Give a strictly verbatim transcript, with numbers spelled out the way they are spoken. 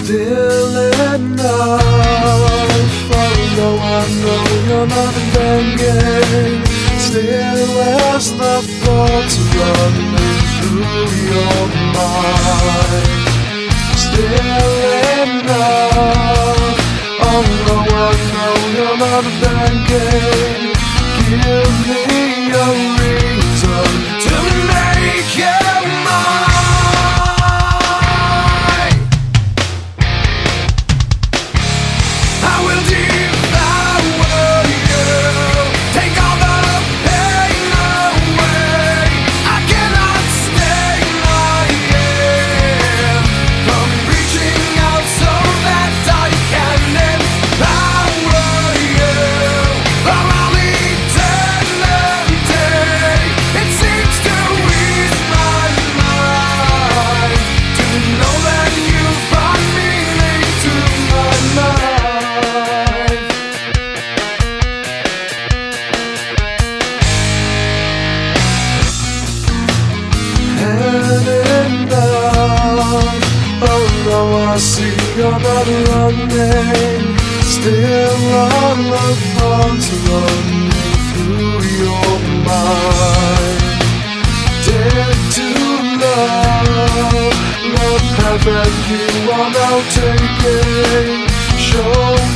Still enough, although I know you're not thinking. Still as the thoughts running through your mind. Still enough, although I know you're not thinking. Give me a reason to make you mine. Although I see you're not running, still all the thoughts running through your mind. Dare to love, the path that you are now taking. Show